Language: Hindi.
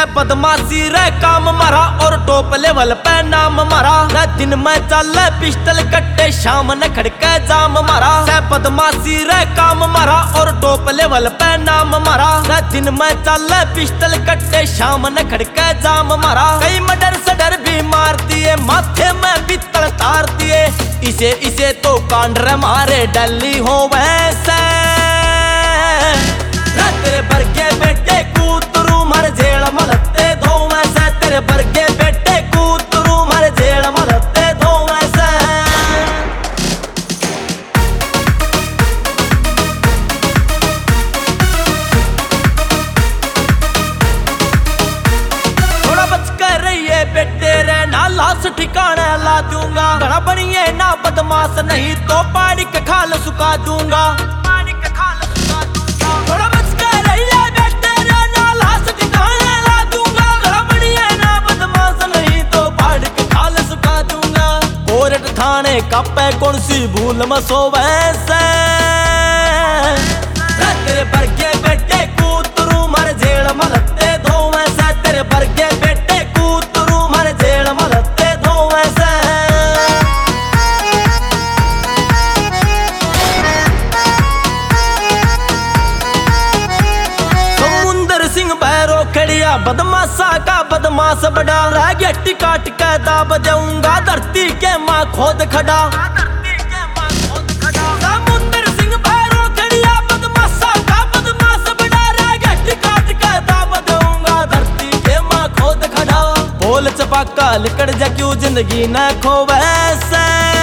बदमाशी रे काम मारा और टॉप लेवल पे नाम मारा। दिन में चल पिस्टल कट्टे शाम न खड़के जाम मारा। बदमाशी रे काम मारा और टॉप लेवल पे नाम मारा। दिन में चल पिस्टल कट्टे शाम न खड़के जाम मारा। कई मर्डर सडर भी मार दिए, माथे में पित्तल तार दिए। इसे तो कांडर मारे डली हो वैसे। तेरे बरगे बेटे कूतरू मर जेल मलते धो वैसे। तेरे बरगे बेटे कूतरू मर जेल मलते धो वैसे। थोड़ा बच कर रहिए बेटे रे ना लाश ठिकाने ला दूंगा। घड़ा बनिए ना बदमाश नहीं तो पानी का खाल सुखा दूंगा। थाने कापे कौन सी भूल मसो वैसे। तेरे बरगे बेटे कूतरू मर जेल मलते धो वैसे। तेरे बरगे बेटे कूतरू मर जेल मलते धो वैसे। समुंदर सिंह भैरो खड़िया बदमाशा का बदमाश बड़ा। रह गया टिका टिका दाब जाऊंगा धरती के माँ खोद खड़ा। समुंदर सिंह भैरो खड़िया बदमाशा का बदमाश बड़ा। रह गया टिका टिका दाब जाऊंगा धरती के माँ खोद खड़ा। बोल चपाका लिकड़ जा क्यों जिंदगी न खो वैसे।